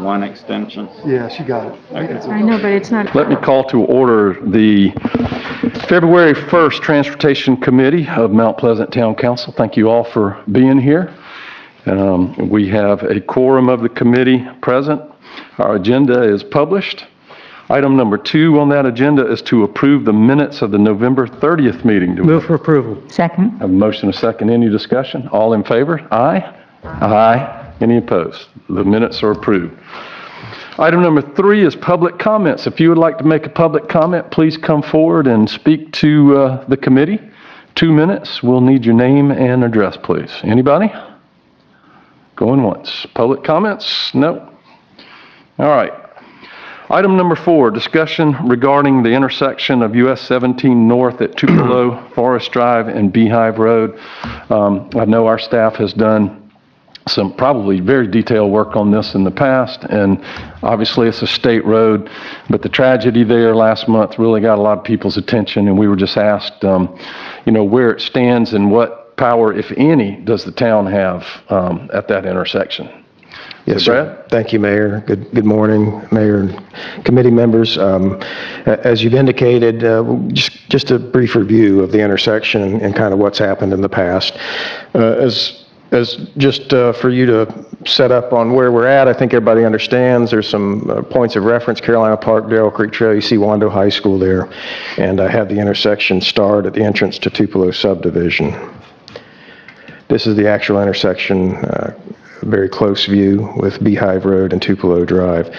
one extension? Yeah, she got it. Okay. I know, but it's not. Let me call to order the February 1st Transportation Committee of Mount Pleasant Town Council. Thank you all for being here. We have a quorum of the committee present. Our agenda is published. Item number 2 on that agenda is to approve the minutes of the November 30th meeting. Move for approval. Second. Have a motion, a second. Any discussion? All in favor? Aye? Aye. Any opposed? The minutes are approved. Item number 3 is public comments. If you would like to make a public comment, please come forward and speak to the committee. 2 minutes. We'll need your name and address, please. Anybody? Going once. Public comments? No. All right. Item number 4, discussion regarding the intersection of US 17 North at Tupelo, Forest Drive, and Beehive Road. I know our staff has done some probably very detailed work on this in the past, and obviously it's a state road, but the tragedy there last month really got a lot of people's attention, and we were just asked, where it stands and what power, if any, does the town have at that intersection. Yes, So, sir. Brad? Thank you, Mayor. Good morning, Mayor and committee members. As you've indicated, just a brief review of the intersection and kind of what's happened in the past. As just for you to set up on where we're at, I think everybody understands there's some points of reference: Carolina Park, Darrell Creek Trail. You see Wando High School there, and I have the intersection start at the entrance to Tupelo subdivision. This is the actual intersection. Very close view with Beehive Road and Tupelo Drive.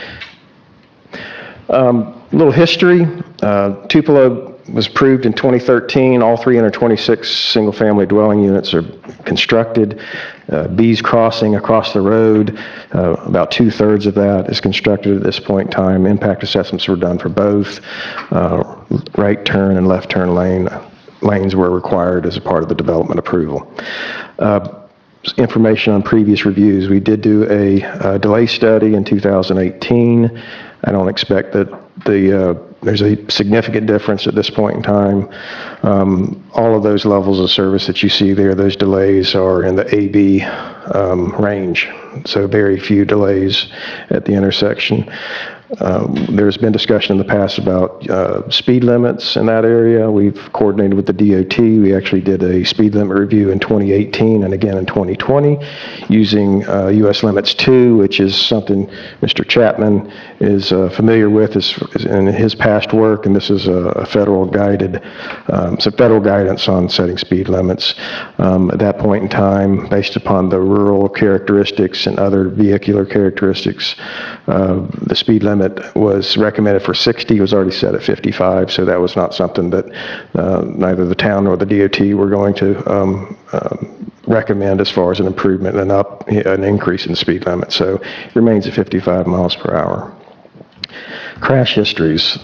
Little history. Tupelo was approved in 2013. All 326 single-family dwelling units are constructed. Bees Crossing across the road, about 2/3 of that is constructed at this point in time. Impact assessments were done for both. Right turn and left turn lanes were required as a part of the development approval. Information on previous reviews. We did do a delay study in 2018. I don't expect that there's a significant difference at this point in time. All of those levels of service that you see there, those delays are in the AB range, so very few delays at the intersection. There's been discussion in the past about speed limits in that area. We've coordinated with the DOT. We actually did a speed limit review in 2018 and again in 2020 using US Limits 2, which is something Mr. Chapman is familiar with in his past work, and this is a federal guidance on setting speed limits. At that point in time, based upon the rural characteristics and other vehicular characteristics, the speed limit was recommended for 60, was already set at 55, so that was not something that neither the town nor the DOT were going to recommend as far as an improvement and an increase in the speed limit. So it remains at 55 miles per hour. Crash histories.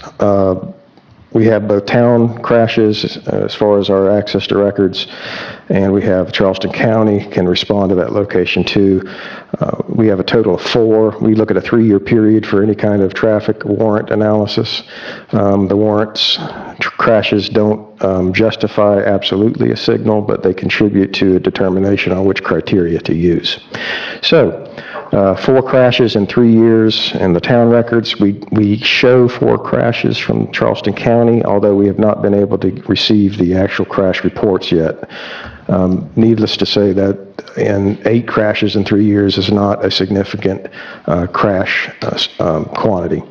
We have both town crashes as far as our access to records, and we have Charleston County can respond to that location too. We have a total of 4. We look at a 3-year period for any kind of traffic warrant analysis. The warrants crashes don't justify absolutely a signal, but they contribute to a determination on which criteria to use. So 4 crashes in 3 years in the town records. We show 4 crashes from Charleston County, although we have not been able to receive the actual crash reports yet. Needless to say that in 8 crashes in 3 years is not a significant crash quantity.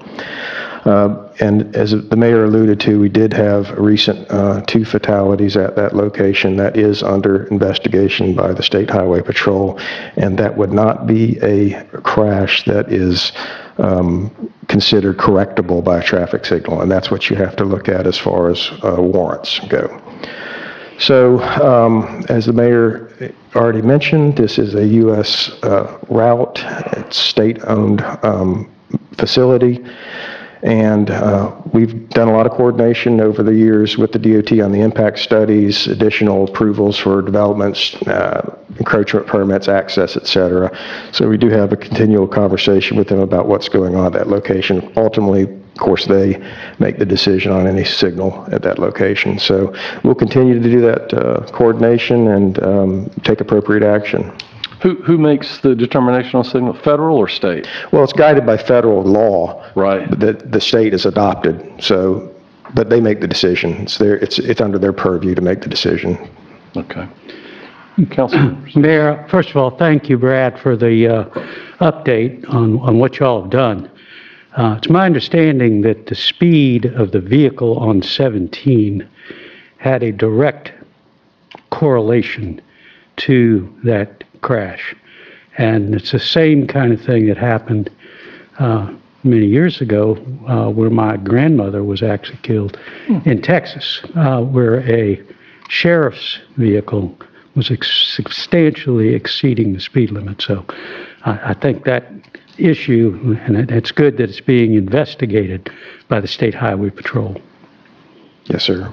And as the mayor alluded to, we did have recent 2 fatalities at that location. That is under investigation by the State Highway Patrol, and that would not be a crash that is considered correctable by a traffic signal, and that's what you have to look at as far as warrants go. So, as the mayor already mentioned, this is a U.S. route. It's state-owned facility. And we've done a lot of coordination over the years with the DOT on the impact studies, additional approvals for developments, encroachment permits, access, et cetera. So we do have a continual conversation with them about what's going on at that location. Ultimately, of course, they make the decision on any signal at that location. So we'll continue to do that coordination and take appropriate action. Who makes the determination on signal, federal or state? Well, it's guided by federal law. Right. That the state has adopted, so, but they make the decision. It's under their purview to make the decision. Okay. Councilor? Mayor, first of all, thank you, Brad, for the update on what y'all have done. It's my understanding that the speed of the vehicle on 17 had a direct correlation to that crash. And it's the same kind of thing that happened many years ago where my grandmother was actually killed in Texas, where a sheriff's vehicle was substantially exceeding the speed limit. So I think that issue, and it's good that it's being investigated by the State Highway Patrol. Yes, sir.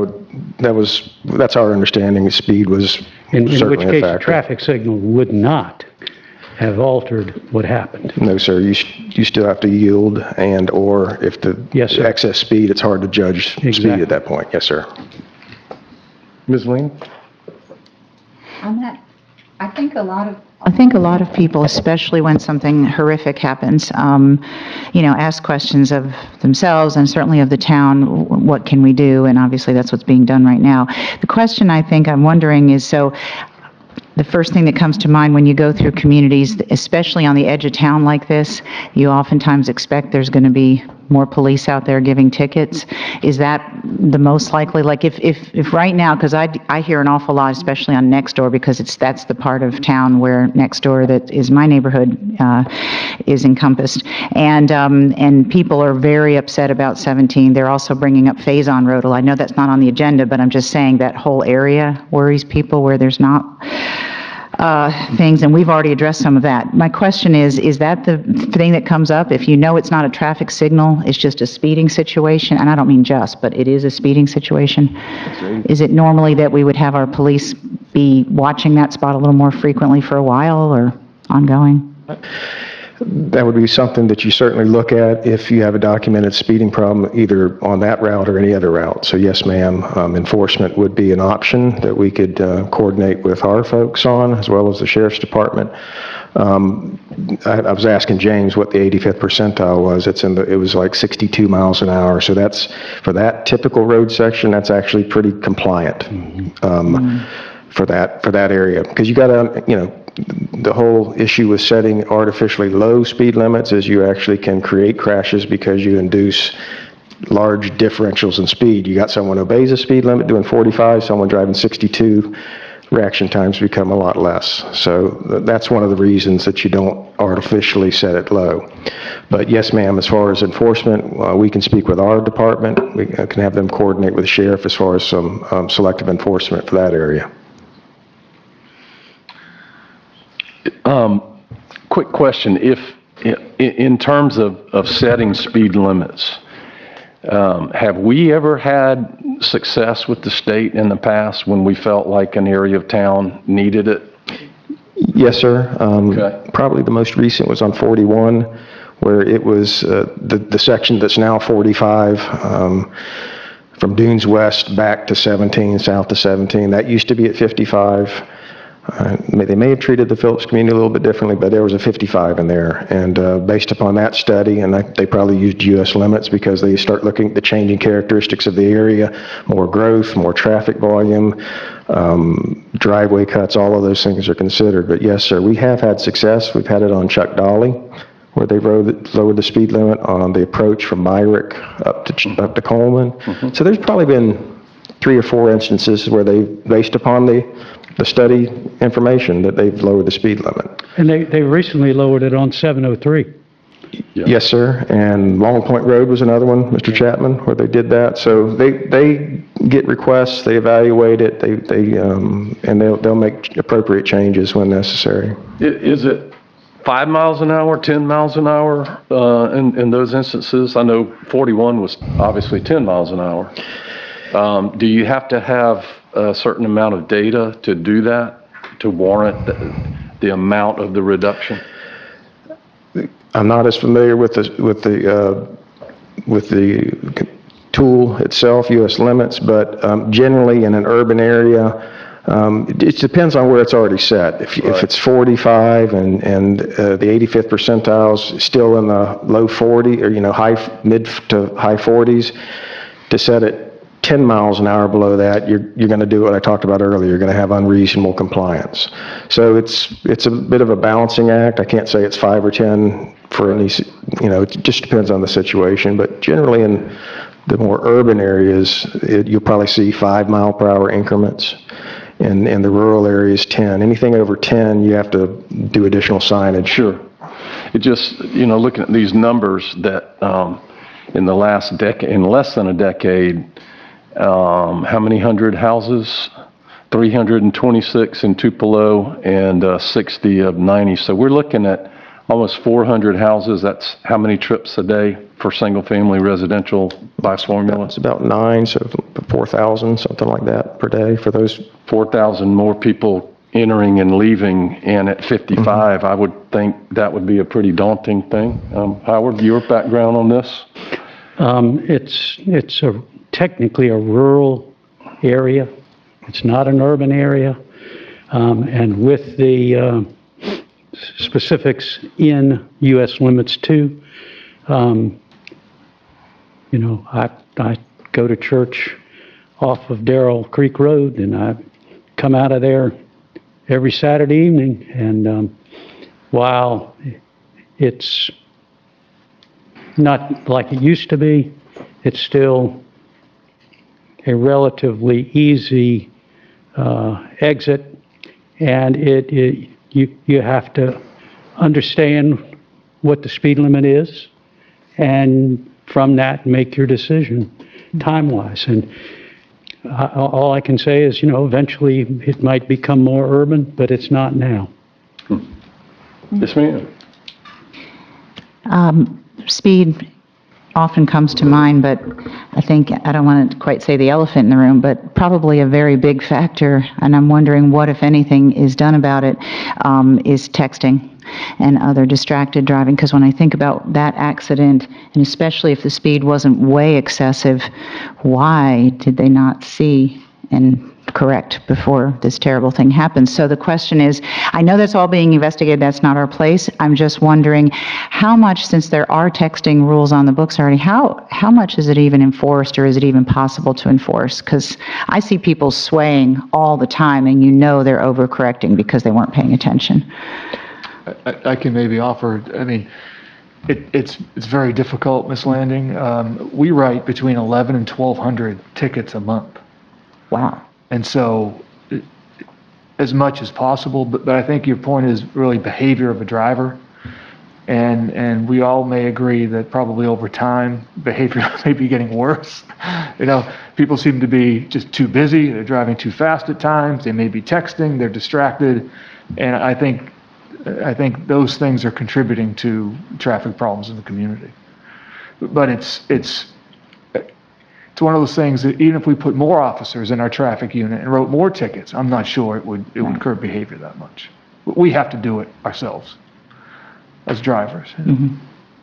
That's our understanding. The speed was In which certainly a case, a factor. traffic signal would not have altered what happened. No, sir. You still have to yield, and or if the Yes, sir. excess speed, it's hard to judge speed Exactly. at that point. Yes, sir. Ms. Lean? On that, I think a lot of people, especially when something horrific happens, ask questions of themselves and certainly of the town, what can we do? And obviously that's what's being done right now. The question I think I'm wondering is, so the first thing that comes to mind when you go through communities, especially on the edge of town like this, you oftentimes expect there's going to be more police out there giving tickets. Is that the most likely? Like if right now, because I hear an awful lot, especially on Nextdoor, because that's the part of town where Nextdoor, that is my neighborhood, is encompassed, and people are very upset about 17. They're also bringing up Faison Road. I know that's not on the agenda, but I'm just saying that whole area worries people where there's not things, and we've already addressed some of that. My question is that the thing that comes up? If you know it's not a traffic signal, it's just a speeding situation, and I don't mean just, but it is a speeding situation, is it normally that we would have our police be watching that spot a little more frequently for a while or ongoing? That would be something that you certainly look at if you have a documented speeding problem, either on that route or any other route. So yes, ma'am, enforcement would be an option that we could coordinate with our folks on, as well as the sheriff's department. I was asking James what the 85th percentile was. It was like 62 miles an hour. So that's, for that typical road section, that's actually pretty compliant. For that area, because you got to, the whole issue with setting artificially low speed limits is you actually can create crashes because you induce large differentials in speed. You got someone who obeys a speed limit doing 45, someone driving 62, reaction times become a lot less. So that's one of the reasons that you don't artificially set it low. But yes, ma'am, as far as enforcement, we can speak with our department. We can have them coordinate with the sheriff as far as some selective enforcement for that area. Quick question. If, in terms of setting speed limits, have we ever had success with the state in the past when we felt like an area of town needed it? Yes, sir. Okay. Probably the most recent was on 41, where it was the section that's now 45, from Dunes West back to 17, south to 17. That used to be at 55. They may have treated the Phillips community a little bit differently, but there was a 55 in there. And based upon that study, and they probably used U.S. limits because they start looking at the changing characteristics of the area, more growth, more traffic volume, driveway cuts, all of those things are considered. But yes, sir, we have had success. We've had it on Chuck Dolly, where they lowered the speed limit on the approach from Myrick up to Coleman. Mm-hmm. So there's probably been 3 or 4 instances where they, based upon the study information, that they've lowered the speed limit. And they recently lowered it on 703. Yeah. Yes, sir. And Long Point Road was another one, Mr. Chapman, where they did that. So they get requests, they evaluate it, and they'll make appropriate changes when necessary. Is it 5 miles an hour, 10 miles an hour in those instances? I know 41 was obviously 10 miles an hour. Do you have to have a certain amount of data to do that, to warrant the amount of the reduction? I'm not as familiar with the tool itself, U.S. limits, but generally in an urban area, It depends on where it's already set. If it's 45 and the 85th percentile is still in the low 40 or, mid to high 40s, to set it 10 miles an hour below that, you're going to do what I talked about earlier. You're going to have unreasonable compliance. So it's a bit of a balancing act. I can't say it's 5 or 10 for any, it just depends on the situation. But generally in the more urban areas, you'll probably see 5-mile-per-hour increments. And in the rural areas, 10. Anything over 10, you have to do additional signage. Sure. It just, looking at these numbers that in the last decade, in less than a decade, how many hundred houses? 326 in Tupelo and 60 of 90. So we're looking at almost 400 houses. That's how many trips a day for single-family residential by formula? It's about 9, so 4,000, something like that per day for those. 4,000 more people entering and leaving, and at 55, I would think that would be a pretty daunting thing. Howard, your background on this? It's technically a rural area. It's not an urban area. And with the specifics in U.S. limits too, I go to church off of Darrell Creek Road, and I come out of there every Saturday evening. And while it's not like it used to be, it's still a relatively easy exit, and you have to understand what the speed limit is, and from that make your decision time-wise. And all I can say is, eventually it might become more urban, but it's not now. Yes, ma'am. Speed often comes to mind, but I think, I don't want to quite say the elephant in the room, but probably a very big factor, and I'm wondering what, if anything, is done about it, is texting and other distracted driving. Because when I think about that accident, and especially if the speed wasn't way excessive, why did they not see and correct before this terrible thing happened? So the question is, I know that's all being investigated, that's not our place. I'm just wondering how much, since there are texting rules on the books already, how much is it even enforced, or is it even possible to enforce? Because I see people swaying all the time, and they're overcorrecting because they weren't paying attention. I can maybe offer, it's very difficult, Ms. Landing. We write between 11 and 1,200 tickets a month. Wow. And so, as much as possible, but I think your point is really behavior of a driver. And we all may agree that probably over time, behavior may be getting worse. People seem to be just too busy, they're driving too fast at times, they may be texting, they're distracted. And I think those things are contributing to traffic problems in the community. But it's one of those things that even if we put more officers in our traffic unit and wrote more tickets, I'm not sure it would curb behavior that much. We have to do it ourselves as drivers. Mm-hmm.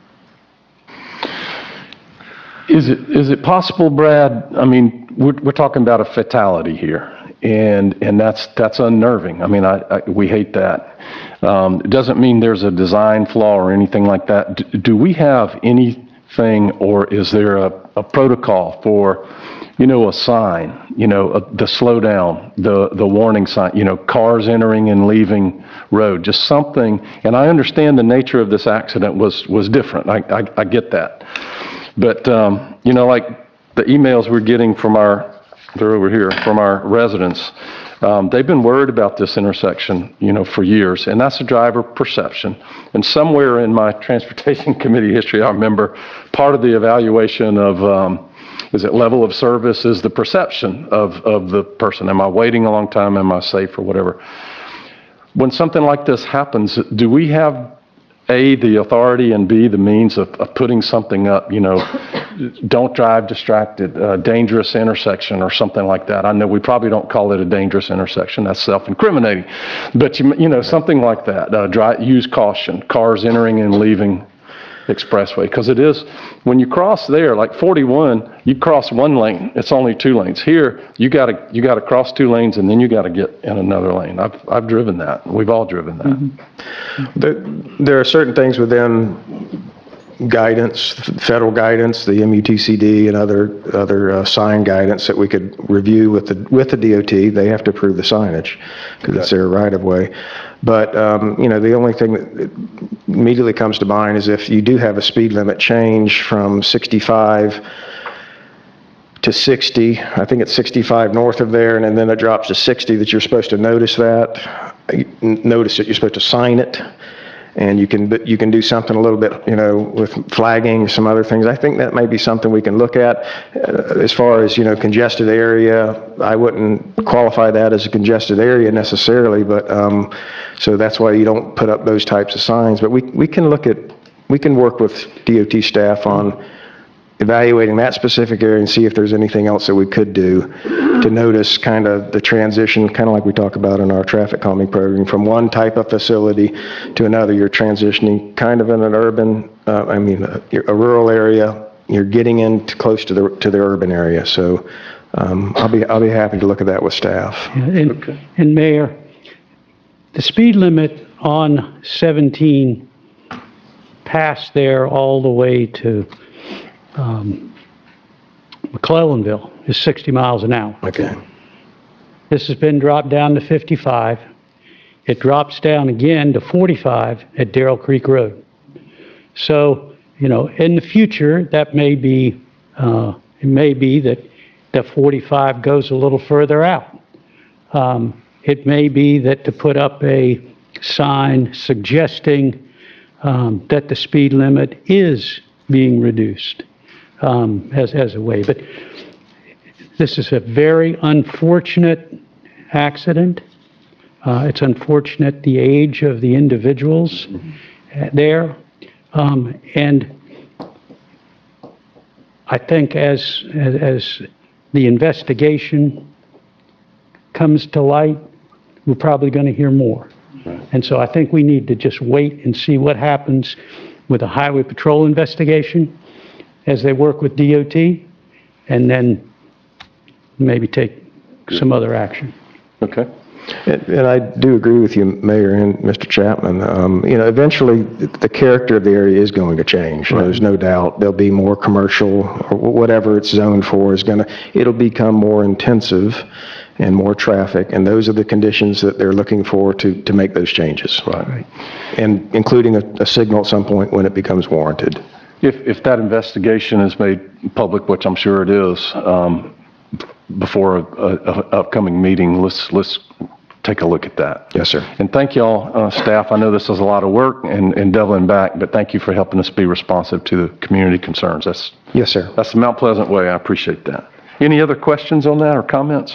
Is it possible, Brad? We're talking about a fatality here, and that's unnerving. We hate that. It doesn't mean there's a design flaw or anything like that. Do we have anything, or is there a protocol for, a sign, the slow down, the warning sign, cars entering and leaving road, just something? And I understand the nature of this accident was different. I get that. But, like the emails we're getting from they're over here, from our residents, they've been worried about this intersection, for years, and that's a driver perception. And somewhere in my transportation committee history, I remember part of the evaluation of, is it level of service, is the perception of the person. Am I waiting a long time? Am I safe, or whatever? When something like this happens, do we have, A, the authority, and B, the means of putting something up, don't drive distracted, dangerous intersection or something like that? I know we probably don't call it a dangerous intersection, that's self-incriminating, but something like that, use caution, cars entering and leaving expressway, because it is, when you cross there, like 41, you cross one lane, it's only 2 lanes. Here, you gotta cross 2 lanes and then you gotta get in another lane. I've driven that. We've all driven that. There are certain things within guidance, federal guidance, the MUTCD and other sign guidance that we could review with the DOT. They have to approve the signage because it's their right of way. But, the only thing that immediately comes to mind is if you do have a speed limit change from 65 to 60, I think it's 65 north of there, and then it drops to 60, that you're supposed to notice that. Notice it, you're supposed to sign it. And you can do something a little bit, with flagging, some other things. I think that may be something we can look at. As far as, congested area, I wouldn't qualify that as a congested area necessarily, but, so that's why you don't put up those types of signs. But we can work with DOT staff on evaluating that specific area and see if there's anything else that we could do to notice kind of the transition, kind of like we talk about in our traffic calming program, from one type of facility to another. You're transitioning kind of in an urban, a rural area. You're getting in close to the urban area. So I'll be happy to look at that with staff. And Mayor, the speed limit on 17 past there all the way to McClellanville is 60 miles an hour. Okay. This has been dropped down to 55. It drops down again to 45 at Darrell Creek Road. So, in the future, that may be, it may be that 45 goes a little further out. It may be that to put up a sign suggesting that the speed limit is being reduced as a way. But this is a very unfortunate accident. It's unfortunate the age of the individuals there. And I think as the investigation comes to light, we're probably going to hear more. And so I think we need to just wait and see what happens with the Highway Patrol investigation as they work with DOT, and then maybe take some other action. Okay. And I do agree with you, Mayor and Mr. Chapman. Eventually the character of the area is going to change. Right. There's no doubt. There'll be more commercial, or whatever it's zoned for it'll become more intensive and more traffic, and those are the conditions that they're looking for to make those changes. Right. And including a signal at some point when it becomes warranted. If that investigation is made public, which I'm sure it is, before a upcoming meeting, let's take a look at that. Yes, sir. And thank y'all, staff. I know this is a lot of work and doubling back, but thank you for helping us be responsive to the community concerns. Yes, sir. That's the Mount Pleasant way. I appreciate that. Any other questions on that or comments?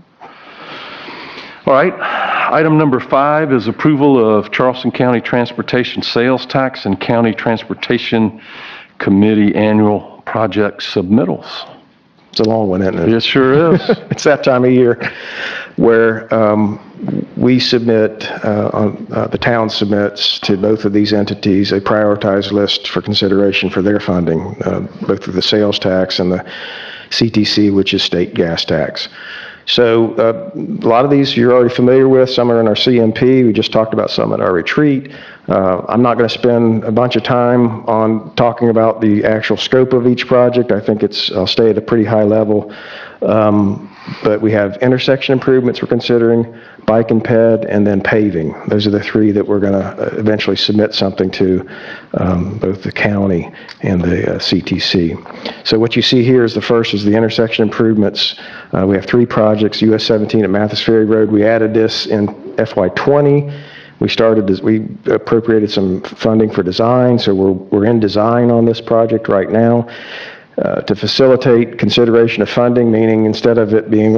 All right. Item number 5 is approval of Charleston County Transportation Sales Tax and County Transportation Committee Annual Project Submittals. It's a long one, isn't it? It sure is. It's that time of year where we submit, the town submits to both of these entities a prioritized list for consideration for their funding, both of the sales tax and the CTC, which is state gas tax. So a lot of these you're already familiar with. Some are in our CMP. We just talked about some at our retreat. I'm not going to spend a bunch of time on talking about the actual scope of each project. I think I'll stay at a pretty high level. But we have intersection improvements we're considering, bike and ped, and then paving. Those are the 3 that we're going to eventually submit something to both the county and the CTC. So what you see here is the first is the intersection improvements. We have 3 projects, US 17 at Mathis Ferry Road. We added this in FY20. We appropriated some funding for design, so we're in design on this project right now. To facilitate consideration of funding, meaning instead of it being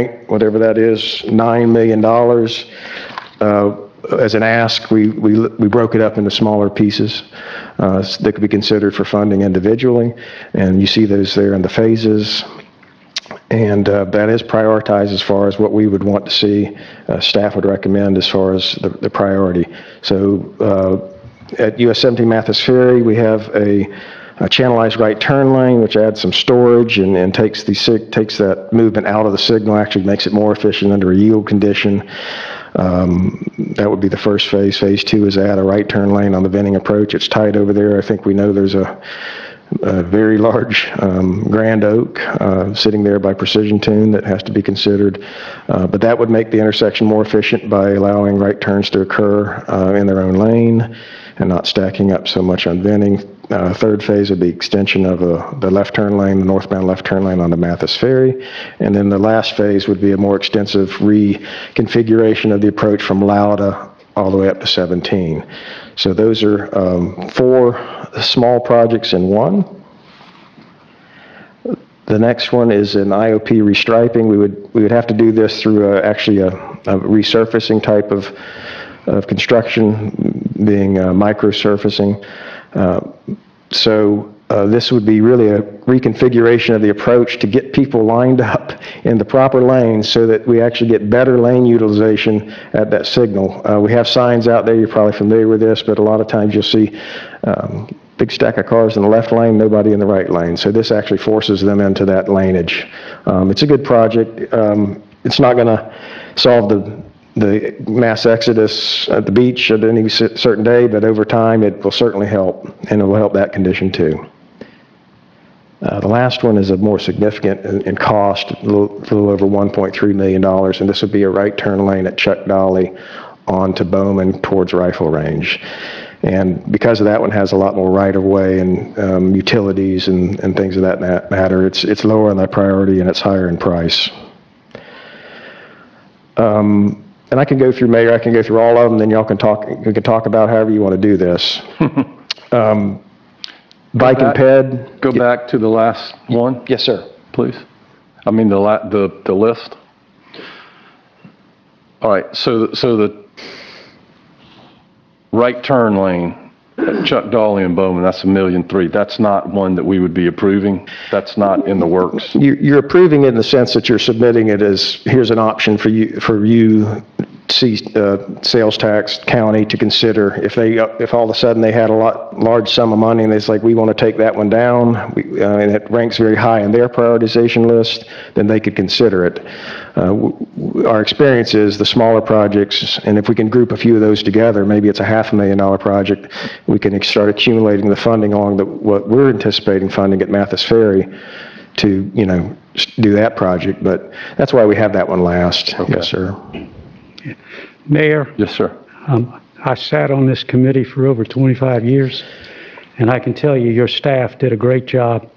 $9 million as an ask, we broke it up into smaller pieces that could be considered for funding individually. And you see those there in the phases. And that is prioritized as far as what we would want to see, staff would recommend as far as the priority. So At US 17 Mathis Ferry, we have a channelized right turn lane, which adds some storage and takes that movement out of the signal, actually makes it more efficient under a yield condition. That would be the first phase. Phase 2 is add a right turn lane on the Venning approach. It's tight over there. I think we know there's a very large grand oak sitting there by Precision Tune that has to be considered. But that would make the intersection more efficient by allowing right turns to occur in their own lane and not stacking up so much on Venning. Third phase would be extension of the left turn lane, the northbound left turn lane onto Mathis Ferry. And then the last phase would be a more extensive reconfiguration of the approach from Lauda all the way up to 17. So those are 4 small projects in one. The next one is an IOP restriping. We would have to do this through actually a resurfacing type of construction, being microsurfacing. So this would be really a reconfiguration of the approach to get people lined up in the proper lanes so that we actually get better lane utilization at that signal. We have signs out there, you're probably familiar with this, but a lot of times you'll see big stack of cars in the left lane, nobody in the right lane. So this actually forces them into that laneage. It's a good project. It's not going to solve the mass exodus at the beach at any certain day, but over time it will certainly help, and it will help that condition too. The last one is a more significant in cost, a little over $1.3 million, and this would be a right turn lane at Chuck Dolly onto Bowman towards Rifle Range. And because of that one has a lot more right-of-way and utilities and things of that matter, it's lower on that priority and it's higher in price. And I can go through, Mayor, I can go through all of them, then y'all can talk, we can talk about however you want to do this. Bike and ped. Go back to the last one, Yes, sir. please. I mean, the list. All right, so the right turn lane at Chuck Dolly and Bowman, that's $1.3 million. That's not one that we would be approving. That's not in the works. You're approving it in the sense that you're submitting it as, here's an option for you, sales tax county to consider. If all of a sudden they had a large sum of money and it's like, we want to take that one down, and it ranks very high in their prioritization list, then they could consider it. Our experience is the smaller projects, and if we can group a few of those together, maybe it's a $500,000 project, we can start accumulating the funding along what we're anticipating funding at Mathis Ferry to, do that project. But that's why we have that one last. Okay. Yes, sir. Mayor, Yes, sir. I sat on this committee for over 25 years, and I can tell you your staff did a great job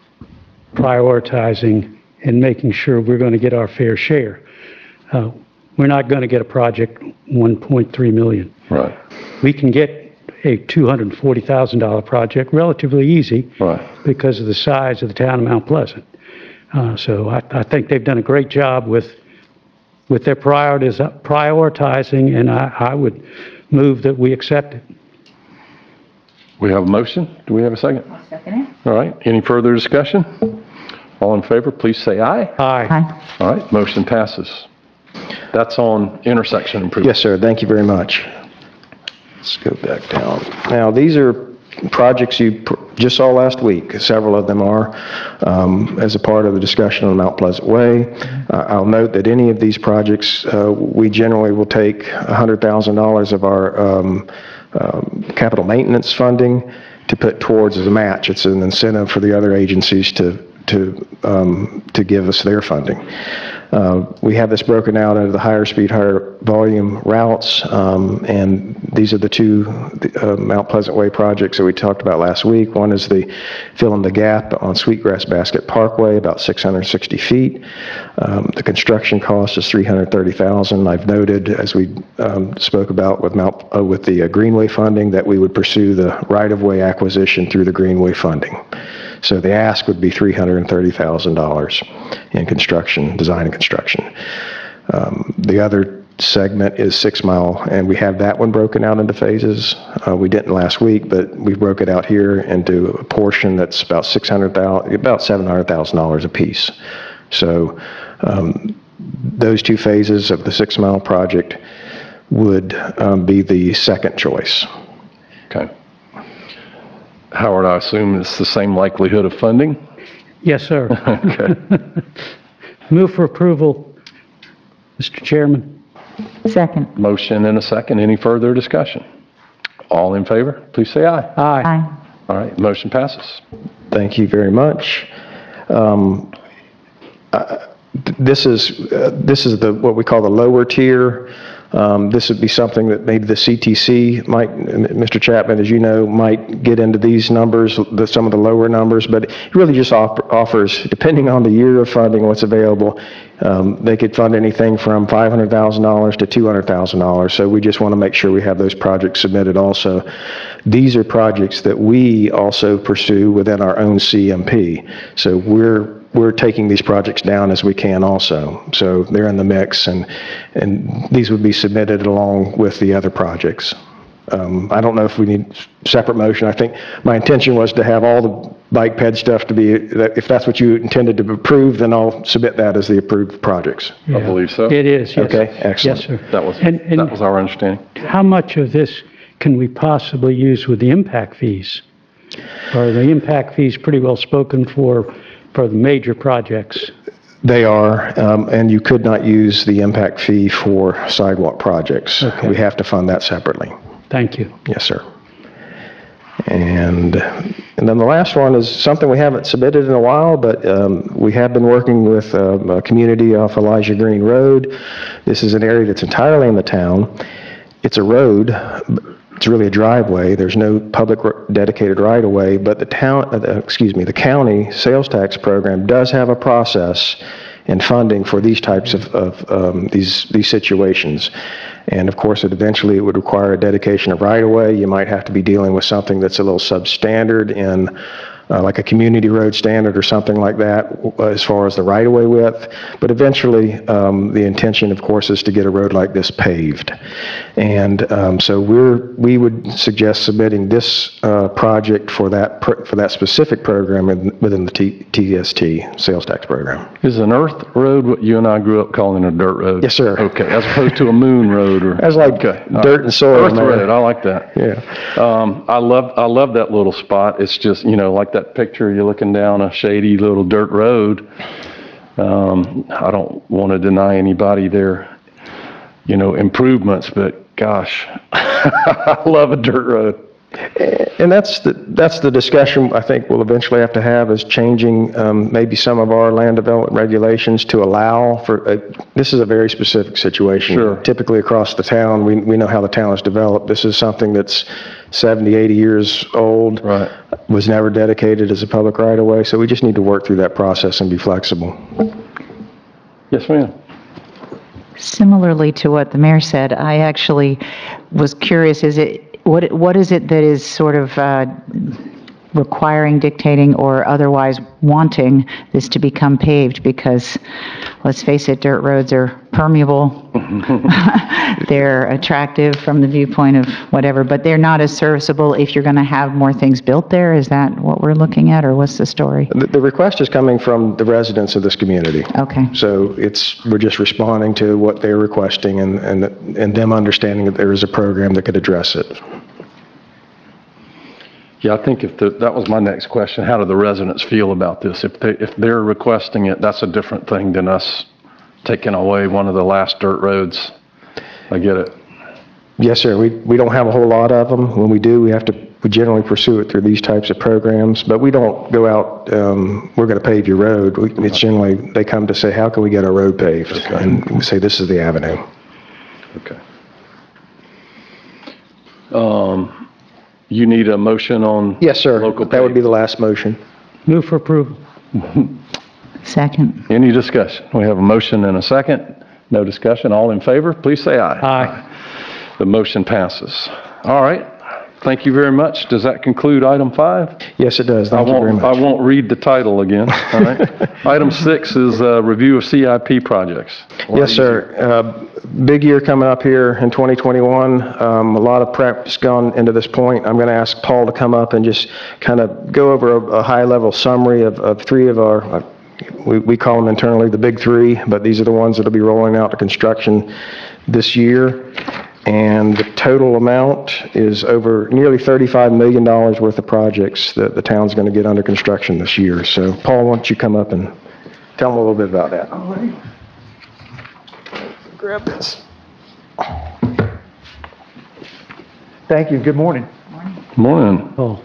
prioritizing and making sure we're going to get our fair share. We're not going to get a project $1.3 million. Right, We can get a $240,000 project relatively easy right. because of the size of the town of Mount Pleasant. So I think they've done a great job with their prioritizing, and I would move that we accept it. We have a motion. Do we have a second? I'll second it. All right, any further discussion? All in favor, please say aye. Aye. Aye. All right, motion passes. That's on intersection improvement. Yes, sir. Thank you very much. Let's go back down. Now, these are projects you just saw last week. Several of them are, as a part of the discussion on Mount Pleasant Way. I'll note that any of these projects, we generally will take $100,000 of our capital maintenance funding to put towards as a match. It's an incentive for the other agencies to give us their funding. We have this broken out into the higher speed, higher volume routes, and these are the two Mount Pleasant Way projects that we talked about last week. One is the fill in the gap on Sweetgrass Basket Parkway, about 660 feet. The construction cost is $330,000. I've noted, as we spoke about with the Greenway funding, that we would pursue the right-of-way acquisition through the Greenway funding. So the ask would be $330,000 in construction, design and construction. The other segment is 6 Mile, and we have that one broken out into phases. We didn't last week, but we broke it out here into a portion that's about $700,000 a piece. So those two phases of the 6 Mile project would be the second choice. Okay. Howard, I assume it's the same likelihood of funding? Yes, sir. Okay. Move for approval, Mr. Chairman. Second. Motion and a second. Any further discussion? All in favor, please say aye. Aye. Aye. All right, motion passes. Thank you very much. This is what we call the lower tier. This would be something that maybe the CTC might, Mr. Chapman, as you know, might get into these numbers, some of the lower numbers, but it really just offers, depending on the year of funding, what's available, they could fund anything from $500,000 to $200,000. So we just want to make sure we have those projects submitted also. These are projects that we also pursue within our own CMP. So we're taking these projects down as we can also. So they're in the mix, and these would be submitted along with the other projects. I don't know if we need separate motion. I think my intention was to have all the bike ped stuff to be, if that's what you intended to approve, then I'll submit that as the approved projects. I believe so. It is, yes. Okay, excellent. Yes, sir. That was And our understanding. how much of this can we possibly use with the impact fees? Are the impact fees pretty well spoken for the major projects? They are, and you could not use the impact fee for sidewalk projects. Okay. We have to fund that separately. Thank you. Yes, sir. And then the last one is something we haven't submitted in a while, but we have been working with a community off Elijah Green Road. This is an area that's entirely in the town. It's a road. It's really a driveway. There's no public dedicated right-of-way, but the county sales tax program does have a process and funding for these types of these situations. And of course, it would require a dedication of right-of-way. You might have to be dealing with something that's a little substandard in like a community road standard or something like that as far as the right-of-way width. But eventually, the intention, of course, is to get a road like this paved. And so we would suggest submitting this project for that specific program within the TST sales tax program. Is an earth road what you and I grew up calling a dirt road? Yes, sir. Okay, as opposed to a moon road or? That's like Okay, all dirt and soil, Earth man. road, I like that. Yeah. I love that little spot. It's just, like that picture, you're looking down a shady little dirt road. I don't want to deny anybody their, improvements, but gosh, I love a dirt road. And that's the discussion I think we'll eventually have to have, is changing maybe some of our land development regulations to allow for, this is a very specific situation. Sure. Typically across the town, we know how the town is developed. This is something that's 70, 80 years old. Right. Was never dedicated as a public right-of-way, so we just need to work through that process and be flexible. Yes, ma'am. Similarly to what the mayor said, I actually was curious, what is it that is sort of requiring, dictating, or otherwise wanting this to become paved? Because, let's face it, dirt roads are permeable. They're attractive from the viewpoint of whatever, but they're not as serviceable if you're going to have more things built there. Is that what we're looking at, or what's the story? The request is coming from the residents of this community. Okay. So we're just responding to what they're requesting and them understanding that there is a program that could address it. Yeah, I think that was my next question. How do the residents feel about this? If they're requesting it, that's a different thing than us taking away one of the last dirt roads. I get it. Yes, sir. We don't have a whole lot of them. When we do, we generally pursue it through these types of programs, but we don't go out, we're going to pave your road. It's generally, they come to say, how can we get our road paved? Okay. And we say, this is the avenue. Okay. You need a motion on? Yes, sir. Local That would be paving. the last motion. Move for approval. Second. Any discussion? We have a motion and a second. No discussion. All in favor, please say aye. Aye. The motion passes. All right. Thank you very much. Does that conclude item 5? Yes, it does. Thank you very much. I won't read the title again. All right. Item 6 is review of CIP projects. Yes, sir. Big year coming up here in 2021. A lot of prep's gone into this point. I'm going to ask Paul to come up and just kind of go over a high-level summary of 3 of our, we call them internally the big 3, but these are the ones that will be rolling out to construction this year. And the total amount is over nearly $35 million worth of projects that the town's going to get under construction this year. So Paul, why don't you come up and tell them a little bit about that? All right. Grab this. Thank you. Good morning. Morning. Oh,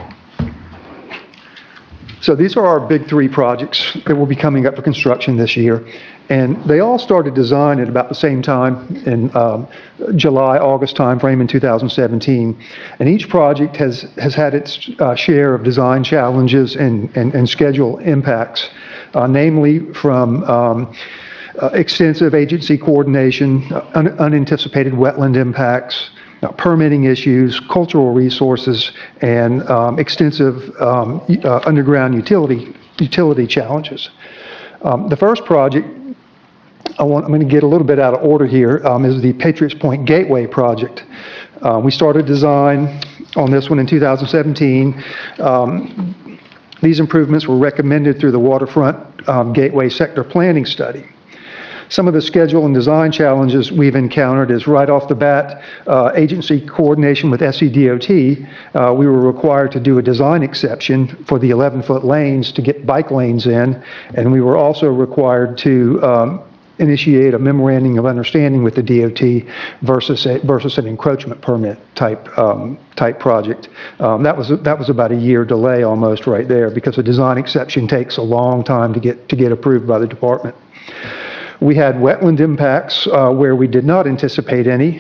So these are our big three projects that will be coming up for construction this year. And they all started design at about the same time in July, August timeframe in 2017. And each project has had its share of design challenges and schedule impacts, namely from extensive agency coordination, unanticipated wetland impacts, permitting issues, cultural resources, and extensive underground utility challenges. The first project, I'm going to get a little bit out of order here, is the Patriots Point Gateway project. We started design on this one in 2017. These improvements were recommended through the Waterfront Gateway Sector Planning Study. Some of the schedule and design challenges we've encountered is right off the bat, agency coordination with SCDOT. We were required to do a design exception for the 11-foot lanes to get bike lanes in, and we were also required to initiate a memorandum of understanding with the DOT versus an encroachment permit type project. That was about a year delay almost right there, because a design exception takes a long time to get approved by the department. We had wetland impacts where we did not anticipate any.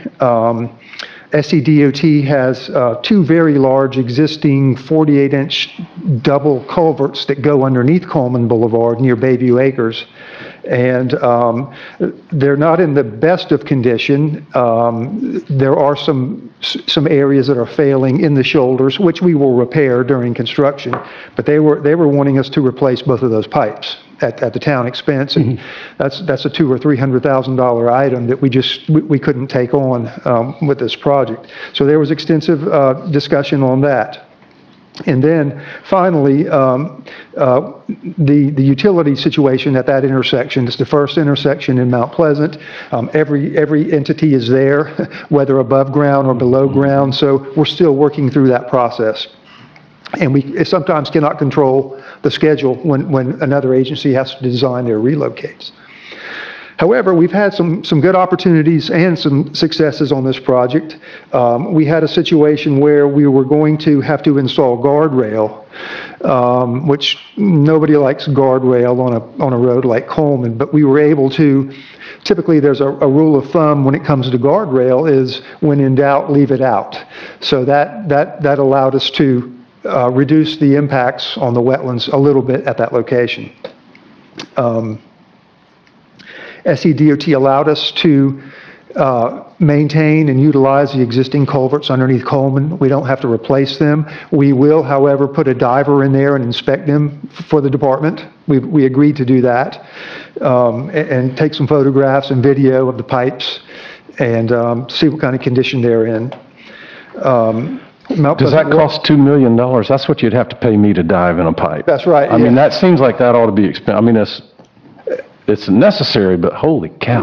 SCDOT has two very large existing 48-inch double culverts that go underneath Coleman Boulevard near Bayview Acres. And they're not in the best of condition. There are some areas that are failing in the shoulders, which we will repair during construction. But they were wanting us to replace both of those pipes at the town expense, and that's a $200,000 or $300,000 item that we couldn't take on with this project. So there was extensive discussion on that. And then finally, the utility situation at that intersection is the first intersection in Mount Pleasant. Every entity is there, whether above ground or below ground. So we're still working through that process. And we sometimes cannot control the schedule when another agency has to design their relocates. However, we've had some good opportunities and some successes on this project. We had a situation where we were going to have to install guardrail, which nobody likes guardrail on a road like Coleman, but we were able to. Typically, there's a rule of thumb when it comes to guardrail is when in doubt, leave it out. So that allowed us to reduce the impacts on the wetlands a little bit at that location. SCDOT allowed us to maintain and utilize the existing culverts underneath Coleman. We don't have to replace them. We will, however, put a diver in there and inspect them for the department. We agreed to do that, and take some photographs and video of the pipes and see what kind of condition they're in. Does that cost $2 million? That's what you'd have to pay me to dive in a pipe. That's right. I mean, that seems like that ought to be expensive. I mean, it's necessary, but holy cow.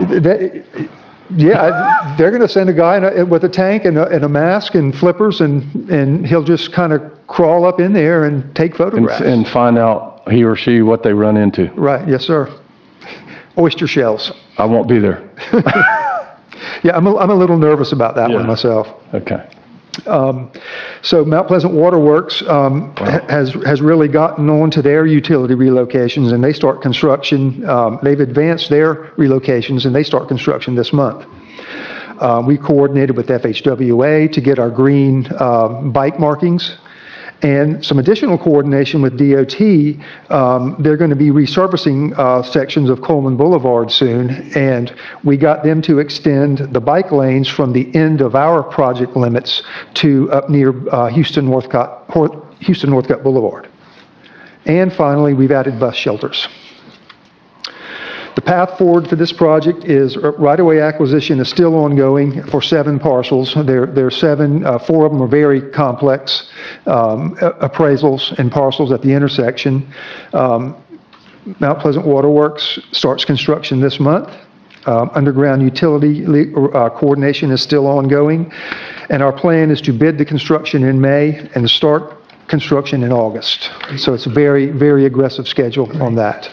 Yeah, they're going to send a guy with a tank and a mask and flippers, and he'll just kind of crawl up in there and take photographs. And find out, he or she, what they run into. Right, yes, sir. Oyster shells. I won't be there. Yeah, I'm a little nervous about that one myself. Okay. So Mount Pleasant Waterworks has really gotten on to their utility relocations, and they start construction. They've advanced their relocations, and they start construction this month. We coordinated with FHWA to get our green bike markings, and some additional coordination with DOT. They're going to be resurfacing sections of Coleman Boulevard soon, and we got them to extend the bike lanes from the end of our project limits to up near Houston Northcutt Boulevard. And finally, we've added bus shelters. The path forward for this project is right-of-way acquisition is still ongoing for 7 parcels. There are 7, 4 of them are very complex appraisals and parcels at the intersection. Mount Pleasant Waterworks starts construction this month. Underground utility coordination is still ongoing, and our plan is to bid the construction in May and start construction in August. So it's a very, very aggressive schedule on that.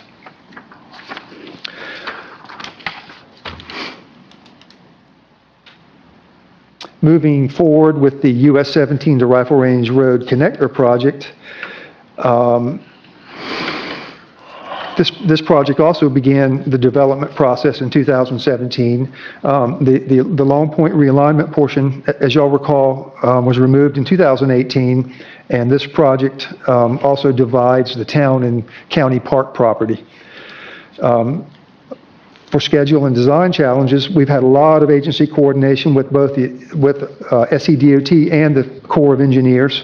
Moving forward with the US 17 to Rifle Range Road Connector project, this project also began the development process in 2017. The Long Point realignment portion, as y'all recall, was removed in 2018, and this project also divides the town and county park property. For schedule and design challenges, we've had a lot of agency coordination with both SCDOT and the Corps of Engineers.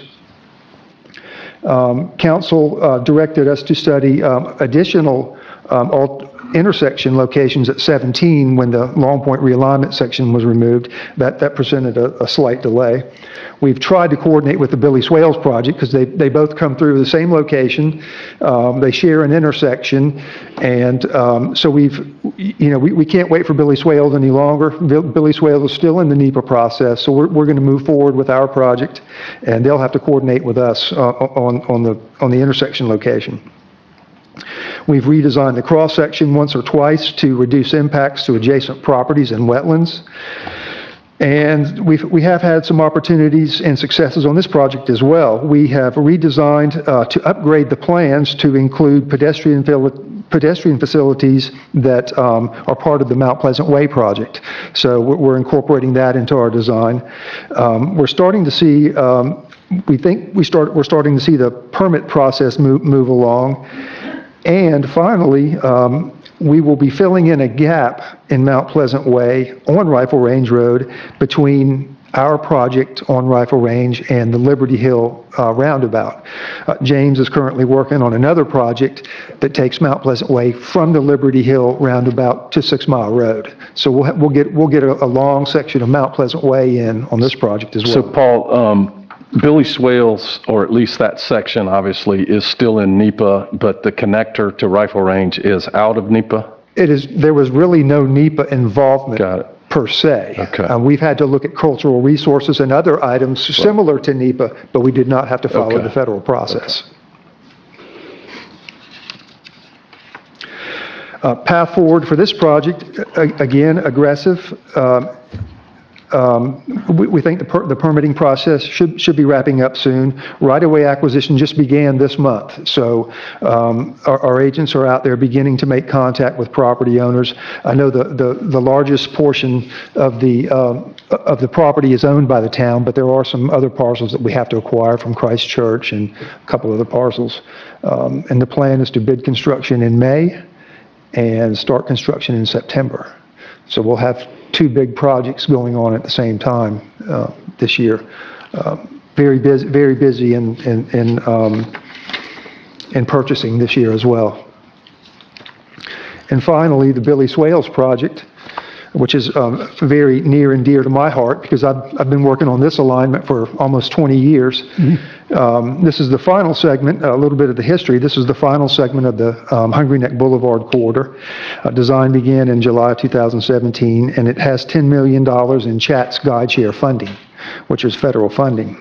Council directed us to study additional intersection locations at 17 when the Long Point realignment section was removed. That presented a slight delay. We've tried to coordinate with the Billy Swales project because they both come through the same location. They share an intersection, and so we can't wait for Billy Swales any longer. Billy Swales is still in the NEPA process, so we're going to move forward with our project, and they'll have to coordinate with us on the intersection location. We've redesigned the cross-section once or twice to reduce impacts to adjacent properties and wetlands. And we have had some opportunities and successes on this project as well. We have redesigned to upgrade the plans to include pedestrian facilities that are part of the Mount Pleasant Way project. So we're incorporating that into our design. We're starting to see, we're starting to see the permit process move along. And finally, we will be filling in a gap in Mount Pleasant Way on Rifle Range Road between our project on Rifle Range and the Liberty Hill roundabout. James is currently working on another project that takes Mount Pleasant Way from the Liberty Hill roundabout to 6 Mile Road. So we'll get a long section of Mount Pleasant Way in on this project as well. So Paul, Billy Swales, or at least that section, obviously, is still in NEPA, but the connector to Rifle Range is out of NEPA? There was really no NEPA involvement. Got it. Per se. Okay. We've had to look at cultural resources and other items similar to NEPA, but we did not have to follow the federal process. Path forward for this project, again, aggressive. We think the permitting process should be wrapping up soon. Right-of-way acquisition just began this month, so our agents are out there beginning to make contact with property owners. I know the largest portion of the property is owned by the town, but there are some other parcels that we have to acquire from Christ Church and a couple other parcels. And the plan is to bid construction in May and start construction in September. So we'll have 2 big projects going on at the same time this year. Very busy in purchasing this year as well. And finally, the Billy Swales project, which is very near and dear to my heart because I've been working on this alignment for almost 20 years. Mm-hmm. This is the final segment, a little bit of the history. This is the final segment of the Hungry Neck Boulevard corridor. Design began in July of 2017, and it has $10 million in CHATS guide share funding, which is federal funding.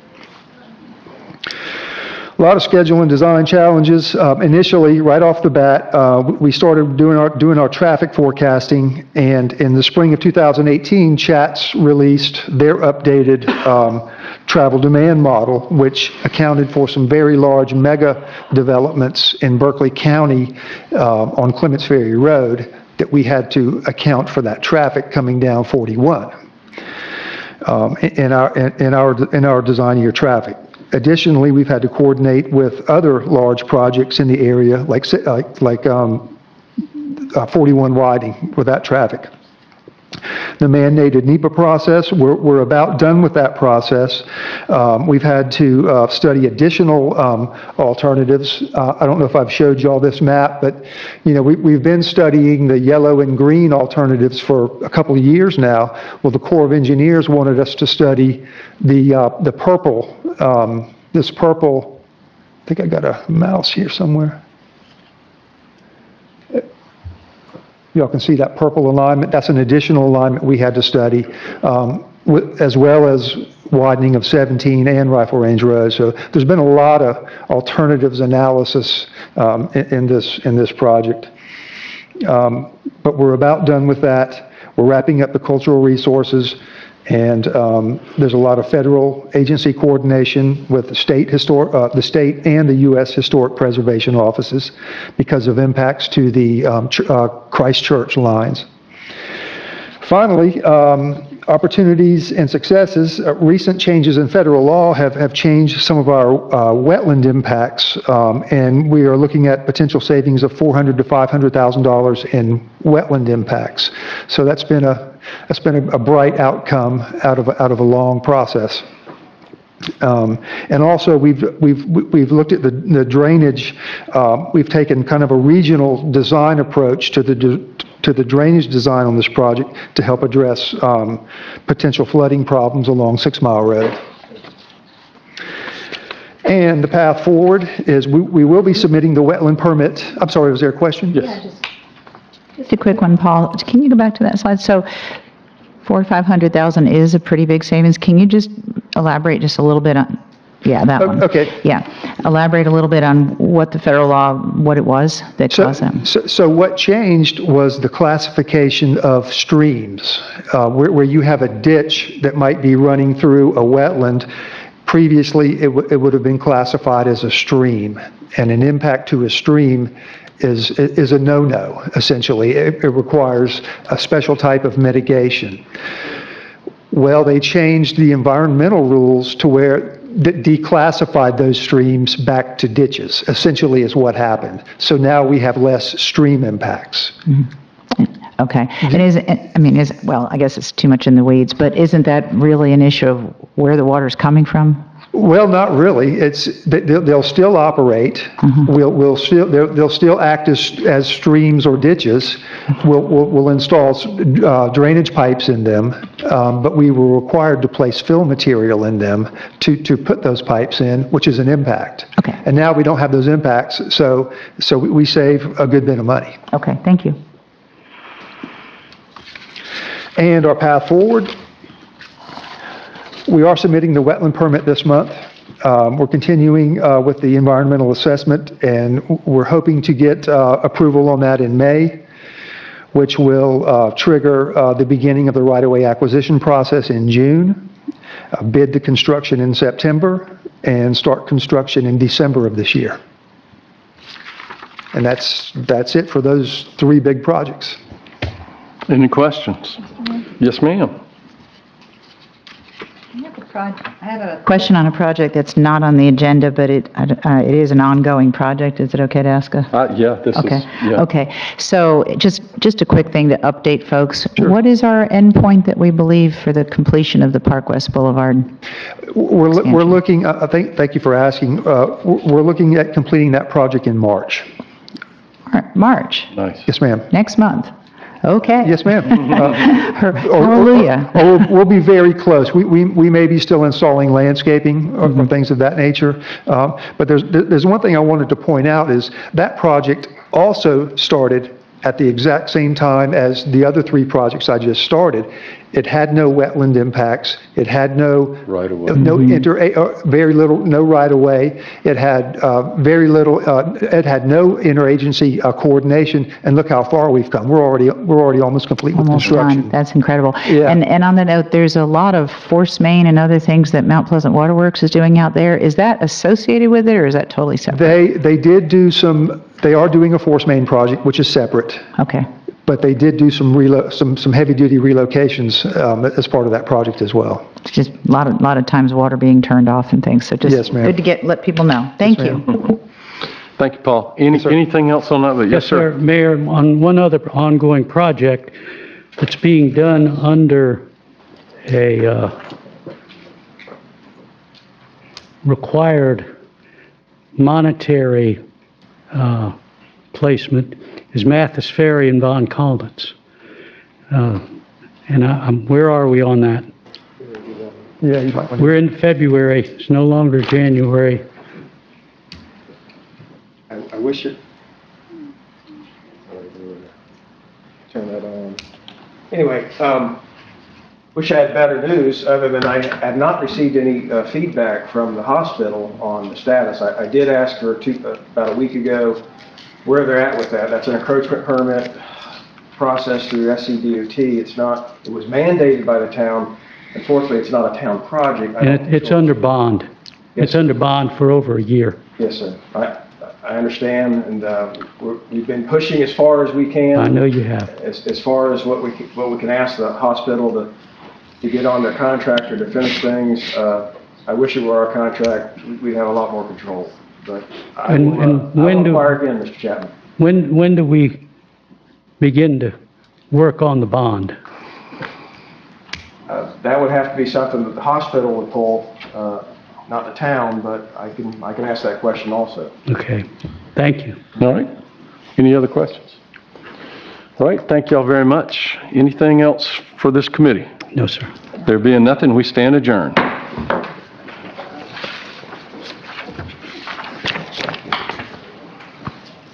A lot of schedule and design challenges. Initially, right off the bat, we started doing our traffic forecasting, and in the spring of 2018, CHATS released their updated travel demand model, which accounted for some very large mega developments in Berkeley County on Clements Ferry Road that we had to account for that traffic coming down 41 in our design year traffic. Additionally, we've had to coordinate with other large projects in the area, like 41 Whiting with that traffic. The mandated NEPA process, we're about done with that process. We've had to study additional alternatives. I don't know if I've showed you all this map, but we've been studying the yellow and green alternatives for a couple of years now. Well, the Corps of Engineers wanted us to study the purple, this purple, I think I got a mouse here somewhere. Y'all can see that purple alignment. That's an additional alignment we had to study, as well as widening of 17 and Rifle Range Road. So there's been a lot of alternatives analysis in this project. But we're about done with that. We're wrapping up the cultural resources, and there's a lot of federal agency coordination with the state and the U.S. Historic Preservation offices because of impacts to the Christ Church lines. Finally, opportunities and successes. Recent changes in federal law have changed some of our wetland impacts, and we are looking at potential savings of $400,000 to $500,000 in wetland impacts. So that's been a bright outcome out of a long process. And also we've looked at the drainage. We've taken kind of a regional design approach to the drainage design on this project to help address potential flooding problems along 6 Mile Road. And the path forward is we will be submitting the wetland permit. I'm sorry, was there a question? Yes. Just a quick one, Paul. Can you go back to that slide? So 400,000 to 500,000 is a pretty big savings. Can you just elaborate just a little bit on, yeah, that one. Okay. Yeah. Elaborate a little bit on what the federal law, what it was that caused that. So what changed was the classification of streams, where you have a ditch that might be running through a wetland. Previously, it would have been classified as a stream, and an impact to a stream is a no-no, essentially. It requires a special type of mitigation. Well, they changed the environmental rules to where that declassified those streams back to ditches, essentially is what happened. So now we have less stream impacts. Okay. And well, I guess it's too much in the weeds, but isn't that really an issue of where the water's coming from? Well, not really. They'll still operate. They'll still act as streams or ditches. We'll install drainage pipes in them, but we were required to place fill material in them to put those pipes in, which is an impact. Okay. And now we don't have those impacts, so we save a good bit of money. Okay, thank you. And our path forward. We are submitting the wetland permit this month. We're continuing with the environmental assessment, and we're hoping to get approval on that in May, which will trigger the beginning of the right-of-way acquisition process in June, bid the construction in September, and start construction in December of this year. And that's it for those 3 big projects. Any questions? Yes, ma'am. I have a question on a project that's not on the agenda, but it is an ongoing project. Is it okay to ask Yeah, this Okay. is, yeah. Okay. So just a quick thing to update folks. Sure. What is our endpoint that we believe for the completion of the Park West Boulevard? We're looking, thank you for asking. We're looking at completing that project in March. March, Nice. Yes, ma'am. next month. Okay. Yes, ma'am. Hallelujah. Or we'll be very close. We may be still installing landscaping or things of that nature. But there's one thing I wanted to point out is that project also started at the exact same time as the other 3 projects I just started. It had no wetland impacts. It had no Right-of-way. very little, no right-of-way. It had very little. It had no interagency coordination. And look how far we've come. We're already almost complete with Almost construction. done. That's incredible. Yeah. And on that note, there's a lot of force main and other things that Mount Pleasant Waterworks is doing out there. Is that associated with it, or is that totally separate? They did do some. They are doing a force main project, which is separate. Okay. But they did do some heavy-duty relocations as part of that project as well. It's just a lot of times water being turned off and things. So just Yes, ma'am. good to let people know. Thank you. Thank you, Paul. sir. Anything else on that? Yes, sir. Mayor, on one other ongoing project that's being done under a required monetary placement is Mathis Ferry and Von Collins. And where are we on that? Yeah, you might want to. We're in February. It's no longer January. I wish it. turn that on. Anyway, wish I had better news, other than I have not received any feedback from the hospital on the status. I did ask her about a week ago where they're at with that. That's an encroachment permit process through SCDOT. It's not, it was mandated by the town. Unfortunately, it's not a town project. And it's under bond. It's under bond for over a year. Yes, sir. I understand, and we've been pushing as far as we can. I know you have. As far as what we can ask the hospital to get on their contractor to finish things. I wish it were our contract. We'd have a lot more control. But I will inquire again, Mr. Chapman. When do we begin to work on the bond? That would have to be something that the hospital would pull, not the town, but I can ask that question also. Okay, thank you. All right. Any other questions? All right, thank y'all very much. Anything else for this committee? No, sir. There being nothing, we stand adjourned.